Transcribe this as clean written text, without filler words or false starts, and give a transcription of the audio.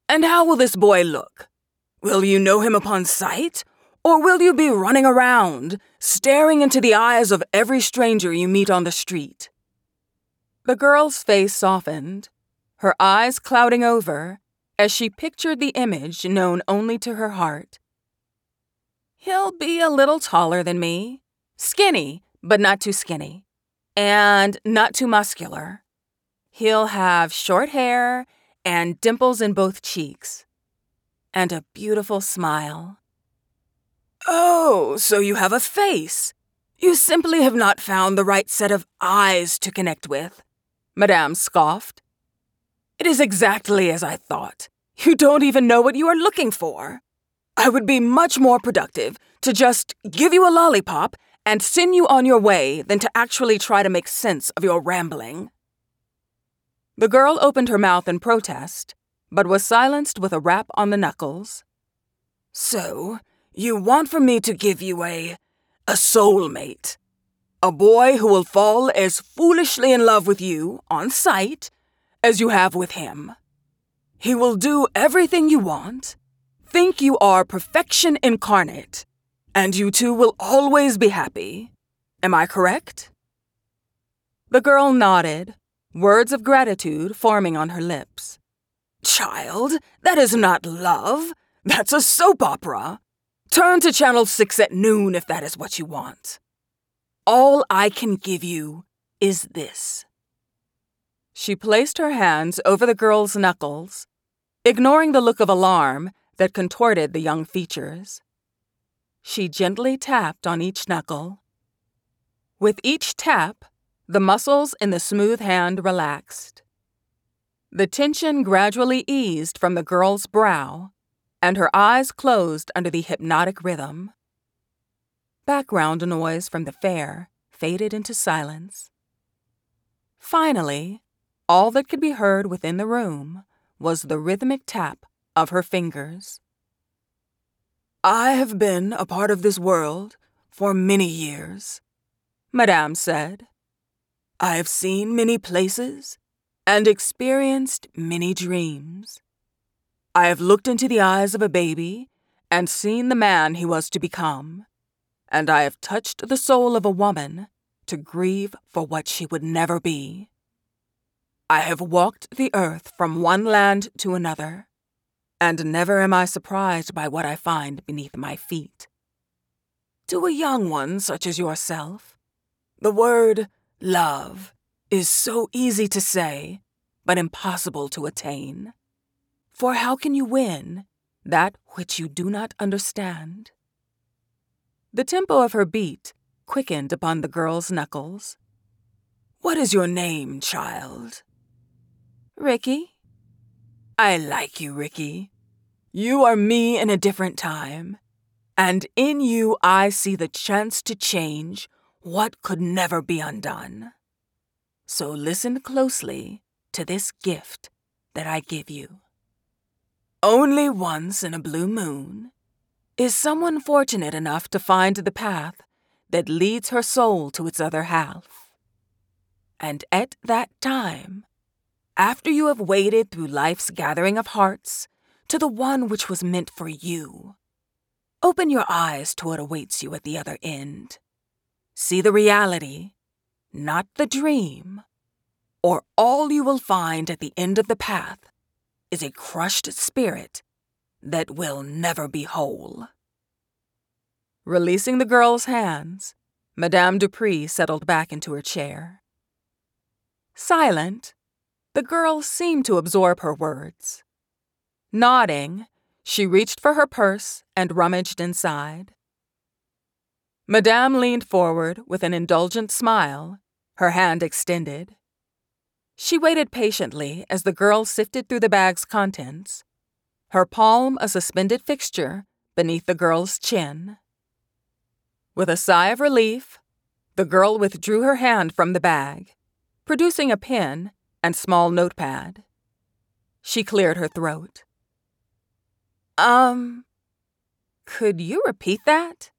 And how will this boy look? Will you know him upon sight? Or will you be running around, staring into the eyes of every stranger you meet on the street?" The girl's face softened, her eyes clouding over as she pictured the image known only to her heart. "He'll be a little taller than me, skinny, but not too skinny, and not too muscular. He'll have short hair and dimples in both cheeks, and a beautiful smile." "Oh, so you have a face. You simply have not found the right set of eyes to connect with," Madame scoffed. "It is exactly as I thought. You don't even know what you are looking for. I would be much more productive to just give you a lollipop and send you on your way than to actually try to make sense of your rambling." The girl opened her mouth in protest, but was silenced with a rap on the knuckles. "So, you want for me to give you a soulmate? A boy who will fall as foolishly in love with you, on sight, as you have with him. He will do everything you want, think you are perfection incarnate, and you two will always be happy. Am I correct?" The girl nodded, words of gratitude forming on her lips. "Child, that is not love. That's a soap opera. Turn to Channel 6 at noon if that is what you want. All I can give you is this." She placed her hands over the girl's knuckles, ignoring the look of alarm that contorted the young features. She gently tapped on each knuckle. With each tap, the muscles in the smooth hand relaxed. The tension gradually eased from the girl's brow, and her eyes closed under the hypnotic rhythm. Background noise from the fair faded into silence. Finally, all that could be heard within the room was the rhythmic tap of her fingers. "I have been a part of this world for many years," Madame said. "I have seen many places and experienced many dreams. I have looked into the eyes of a baby and seen the man he was to become, and I have touched the soul of a woman to grieve for what she would never be. I have walked the earth from one land to another, and never am I surprised by what I find beneath my feet. To a young one such as yourself, the word love is so easy to say, but impossible to attain. For how can you win that which you do not understand?" The tempo of her beat quickened upon the girl's knuckles. "What is your name, child?" "Ricky." "I like you, Ricky. You are me in a different time, and in you I see the chance to change what could never be undone. So listen closely to this gift that I give you. Only once in a blue moon is someone fortunate enough to find the path that leads her soul to its other half. And at that time, after you have waded through life's gathering of hearts to the one which was meant for you, open your eyes to what awaits you at the other end. See the reality, not the dream, or all you will find at the end of the path is a crushed spirit that will never be whole." Releasing the girl's hands, Madame Dupree settled back into her chair. Silent, the girl seemed to absorb her words. Nodding, she reached for her purse and rummaged inside. Madame leaned forward with an indulgent smile, her hand extended. She waited patiently as the girl sifted through the bag's contents, her palm a suspended fixture beneath the girl's chin. With a sigh of relief, the girl withdrew her hand from the bag, producing a pen and small notepad. She cleared her throat. Could you repeat that?"